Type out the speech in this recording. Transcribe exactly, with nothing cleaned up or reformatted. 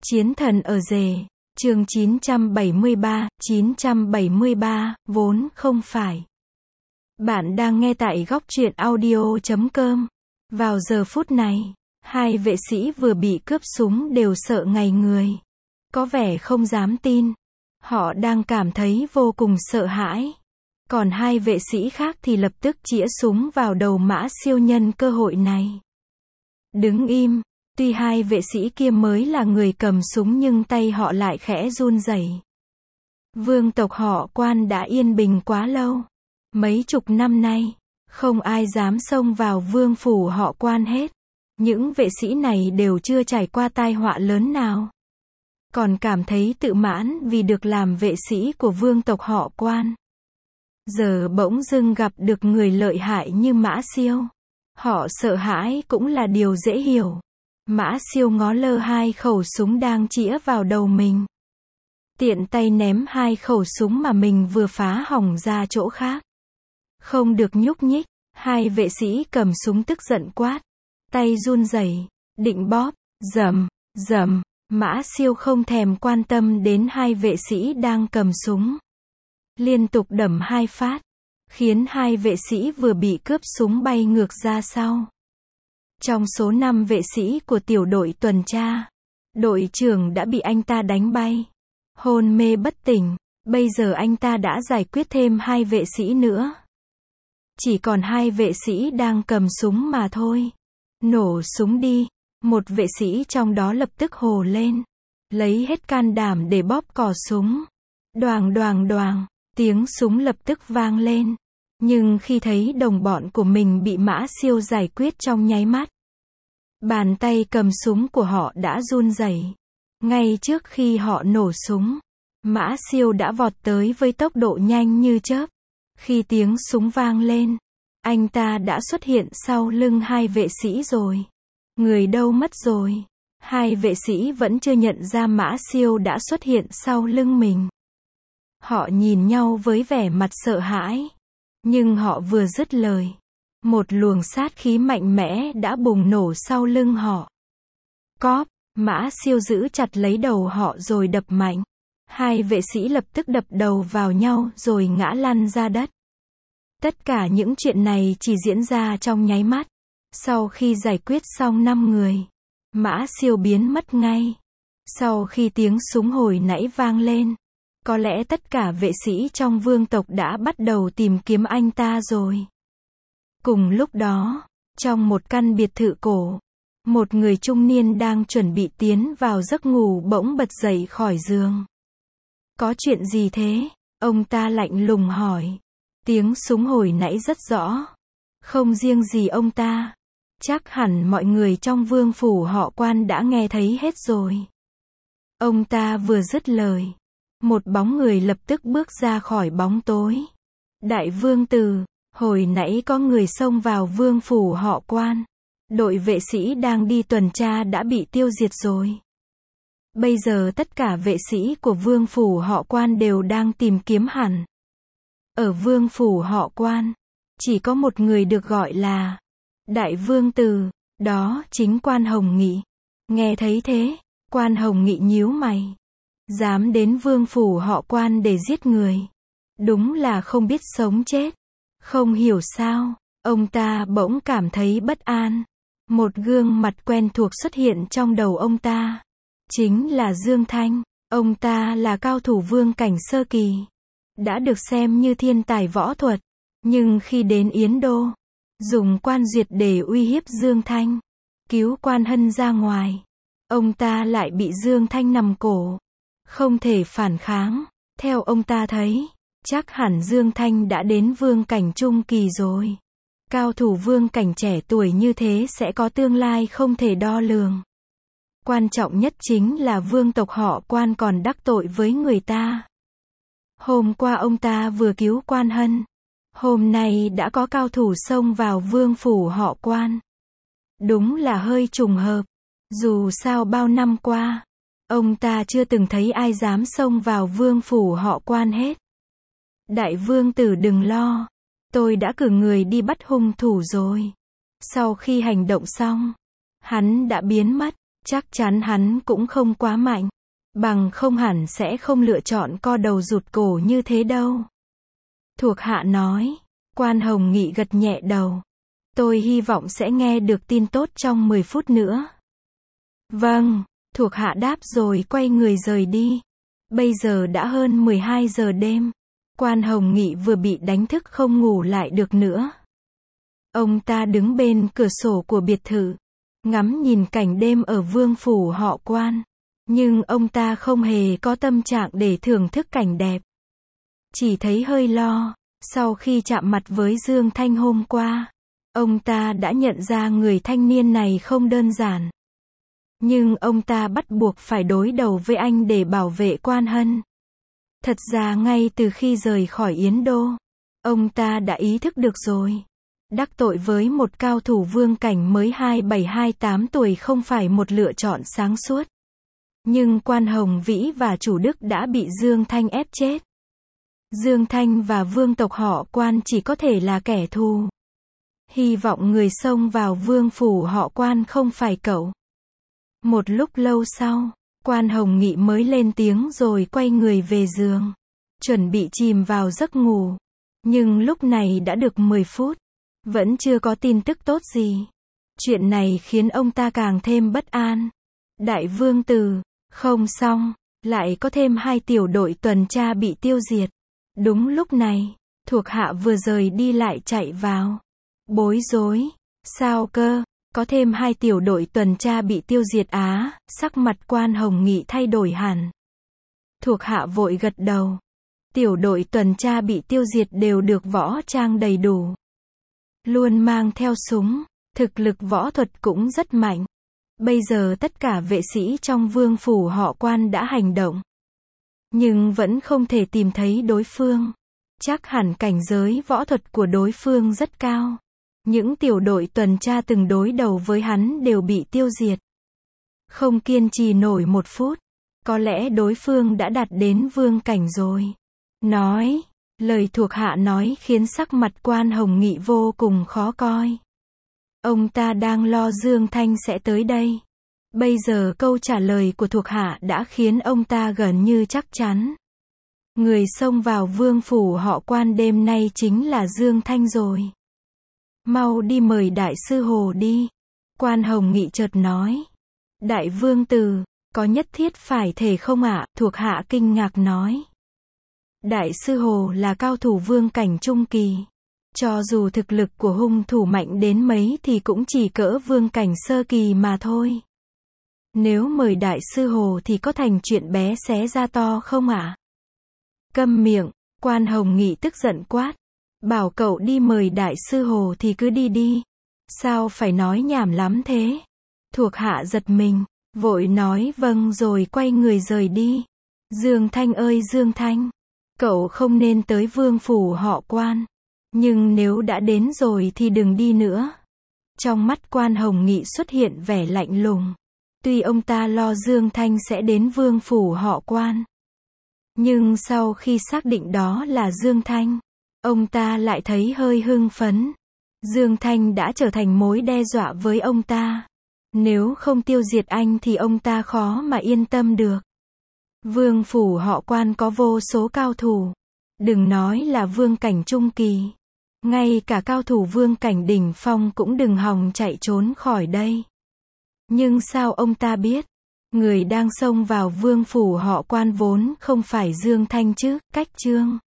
Chiến thần ở rể, chương chín trăm bảy mươi ba, chín trăm bảy mươi ba, vốn không phải. Bạn đang nghe tại góc truyện audio chấm com. Vào giờ phút này, hai vệ sĩ vừa bị cướp súng đều sợ ngây người. Có vẻ không dám tin. Họ đang cảm thấy vô cùng sợ hãi. Còn hai vệ sĩ khác thì lập tức chĩa súng vào đầu Mã Siêu nhân cơ hội này. Đứng im. Tuy hai vệ sĩ kia mới là người cầm súng nhưng tay họ lại khẽ run rẩy. Vương tộc họ Quan đã yên bình quá lâu. Mấy chục năm nay, không ai dám xông vào vương phủ họ Quan hết. Những vệ sĩ này đều chưa trải qua tai họa lớn nào. Còn cảm thấy tự mãn vì được làm vệ sĩ của vương tộc họ Quan. Giờ bỗng dưng gặp được người lợi hại như Mã Siêu. Họ sợ hãi cũng là điều dễ hiểu. Mã Siêu ngó lơ hai khẩu súng đang chĩa vào đầu mình. Tiện tay ném hai khẩu súng mà mình vừa phá hỏng ra chỗ khác. Không được nhúc nhích, hai vệ sĩ cầm súng tức giận quát. Tay run rẩy, định bóp, rầm, rầm. Mã Siêu không thèm quan tâm đến hai vệ sĩ đang cầm súng. Liên tục đầm hai phát, khiến hai vệ sĩ vừa bị cướp súng bay ngược ra sau. Trong số năm vệ sĩ của tiểu đội tuần tra, đội trưởng đã bị anh ta đánh bay, hôn mê bất tỉnh. Bây giờ anh ta đã giải quyết thêm hai vệ sĩ nữa. Chỉ còn hai vệ sĩ đang cầm súng mà thôi. Nổ súng đi. Một vệ sĩ trong đó lập tức hồ lên, lấy hết can đảm để bóp cò súng. Đoàng đoàng đoàng, tiếng súng lập tức vang lên. Nhưng khi thấy đồng bọn của mình bị Mã Siêu giải quyết trong nháy mắt, bàn tay cầm súng của họ đã run rẩy. Ngay trước khi họ nổ súng, Mã Siêu đã vọt tới với tốc độ nhanh như chớp. Khi tiếng súng vang lên, anh ta đã xuất hiện sau lưng hai vệ sĩ rồi. Người đâu mất rồi? Hai vệ sĩ vẫn chưa nhận ra Mã Siêu đã xuất hiện sau lưng mình. Họ nhìn nhau với vẻ mặt sợ hãi. Nhưng họ vừa dứt lời, một luồng sát khí mạnh mẽ đã bùng nổ sau lưng họ. Cóp, Mã Siêu giữ chặt lấy đầu họ rồi đập mạnh. Hai vệ sĩ lập tức đập đầu vào nhau rồi ngã lăn ra đất. Tất cả những chuyện này chỉ diễn ra trong nháy mắt. Sau khi giải quyết xong năm người, Mã Siêu biến mất ngay. Sau khi tiếng súng hồi nãy vang lên, có lẽ tất cả vệ sĩ trong vương tộc đã bắt đầu tìm kiếm anh ta rồi. Cùng lúc đó, trong một căn biệt thự cổ, một người trung niên đang chuẩn bị tiến vào giấc ngủ bỗng bật dậy khỏi giường. Có chuyện gì thế? Ông ta lạnh lùng hỏi. Tiếng súng hồi nãy rất rõ. Không riêng gì ông ta, chắc hẳn mọi người trong vương phủ họ Quan đã nghe thấy hết rồi. Ông ta vừa dứt lời, một bóng người lập tức bước ra khỏi bóng tối. Đại vương tử, hồi nãy có người xông vào vương phủ họ Quan. Đội vệ sĩ đang đi tuần tra đã bị tiêu diệt rồi. Bây giờ tất cả vệ sĩ của vương phủ họ Quan đều đang tìm kiếm hẳn. Ở vương phủ họ Quan, chỉ có một người được gọi là Đại vương tử, đó chính Quan Hồng Nghị. Nghe thấy thế, Quan Hồng Nghị nhíu mày. Dám đến vương phủ họ Quan để giết người. Đúng là không biết sống chết. Không hiểu sao, ông ta bỗng cảm thấy bất an. Một gương mặt quen thuộc xuất hiện trong đầu ông ta. Chính là Dương Thanh. Ông ta là cao thủ vương cảnh sơ kỳ. Đã được xem như thiên tài võ thuật. Nhưng khi đến Yến Đô, dùng Quan Duyệt để uy hiếp Dương Thanh, cứu Quan Hân ra ngoài, ông ta lại bị Dương Thanh nằm cổ. Không thể phản kháng. Theo ông ta thấy, chắc hẳn Dương Thanh đã đến vương cảnh trung kỳ rồi. Cao thủ vương cảnh trẻ tuổi như thế sẽ có tương lai không thể đo lường. Quan trọng nhất chính là vương tộc họ Quan còn đắc tội với người ta. Hôm qua ông ta vừa cứu Quan Hân. Hôm nay đã có cao thủ xông vào vương phủ họ Quan. Đúng là hơi trùng hợp. Dù sao bao năm qua, ông ta chưa từng thấy ai dám xông vào vương phủ họ Quan hết. Đại vương tử đừng lo. Tôi đã cử người đi bắt hung thủ rồi. Sau khi hành động xong, hắn đã biến mất. Chắc chắn hắn cũng không quá mạnh. Bằng không hẳn sẽ không lựa chọn co đầu rụt cổ như thế đâu. Thuộc hạ nói. Quan Hồng Nghị gật nhẹ đầu. Tôi hy vọng sẽ nghe được tin tốt trong mười phút nữa. Vâng, thuộc hạ đáp rồi quay người rời đi. Bây giờ đã hơn mười hai giờ đêm. Quan Hồng Nghị vừa bị đánh thức không ngủ lại được nữa. Ông ta đứng bên cửa sổ của biệt thự, ngắm nhìn cảnh đêm ở vương phủ họ Quan. Nhưng ông ta không hề có tâm trạng để thưởng thức cảnh đẹp. Chỉ thấy hơi lo, sau khi chạm mặt với Dương Thanh hôm qua, ông ta đã nhận ra người thanh niên này không đơn giản. Nhưng ông ta bắt buộc phải đối đầu với anh để bảo vệ Quan Hân. Thật ra ngay từ khi rời khỏi Yến Đô, ông ta đã ý thức được rồi. Đắc tội với một cao thủ vương cảnh mới hai bảy hai tám tuổi không phải một lựa chọn sáng suốt. Nhưng Quan Hồng Vĩ và chủ Đức đã bị Dương Thanh ép chết. Dương Thanh và vương tộc họ Quan chỉ có thể là kẻ thù. Hy vọng người xông vào vương phủ họ Quan không phải cậu. Một lúc lâu sau, Quan Hồng Nghị mới lên tiếng rồi quay người về giường, chuẩn bị chìm vào giấc ngủ. Nhưng lúc này đã được mười phút, vẫn chưa có tin tức tốt gì. Chuyện này khiến ông ta càng thêm bất an. Đại vương tử, không xong, lại có thêm hai tiểu đội tuần tra bị tiêu diệt. Đúng lúc này, thuộc hạ vừa rời đi lại chạy vào. Bối rối, sao cơ? Có thêm hai tiểu đội tuần tra bị tiêu diệt á, sắc mặt Quan Hồng Nghị thay đổi hẳn. Thuộc hạ vội gật đầu. Tiểu đội tuần tra bị tiêu diệt đều được võ trang đầy đủ. Luôn mang theo súng, thực lực võ thuật cũng rất mạnh. Bây giờ tất cả vệ sĩ trong vương phủ họ Quan đã hành động. Nhưng vẫn không thể tìm thấy đối phương. Chắc hẳn cảnh giới võ thuật của đối phương rất cao. Những tiểu đội tuần tra từng đối đầu với hắn đều bị tiêu diệt. Không kiên trì nổi một phút. Có lẽ đối phương đã đạt đến vương cảnh rồi. Nói, lời thuộc hạ nói khiến sắc mặt Quan Hồng Nghị vô cùng khó coi. Ông ta đang lo Dương Thanh sẽ tới đây. Bây giờ câu trả lời của thuộc hạ đã khiến ông ta gần như chắc chắn. Người xông vào vương phủ họ Quan đêm nay chính là Dương Thanh rồi. Mau đi mời đại sư Hồ đi. Quan Hồng Nghị chợt nói. Đại vương tử, có nhất thiết phải thể không ạ? Thuộc hạ kinh ngạc nói. Đại sư Hồ là cao thủ vương cảnh trung kỳ. Cho dù thực lực của hung thủ mạnh đến mấy thì cũng chỉ cỡ vương cảnh sơ kỳ mà thôi. Nếu mời đại sư Hồ thì có thành chuyện bé xé ra to không ạ? Câm miệng, Quan Hồng Nghị tức giận quát. Bảo cậu đi mời đại sư Hồ thì cứ đi đi. Sao phải nói nhảm lắm thế? Thuộc hạ giật mình, vội nói vâng rồi quay người rời đi. Dương Thanh ơi Dương Thanh, cậu không nên tới vương phủ họ Quan. Nhưng nếu đã đến rồi thì đừng đi nữa. Trong mắt Quan Hồng Nghị xuất hiện vẻ lạnh lùng. Tuy ông ta lo Dương Thanh sẽ đến vương phủ họ Quan. Nhưng sau khi xác định đó là Dương Thanh, ông ta lại thấy hơi hưng phấn. Dương Thanh đã trở thành mối đe dọa với ông ta. Nếu không tiêu diệt anh thì ông ta khó mà yên tâm được. Vương phủ họ Quan có vô số cao thủ. Đừng nói là vương cảnh trung kỳ. Ngay cả cao thủ vương cảnh đỉnh phong cũng đừng hòng chạy trốn khỏi đây. Nhưng sao ông ta biết? Người đang xông vào vương phủ họ Quan vốn không phải Dương Thanh chứ, Cách Trương.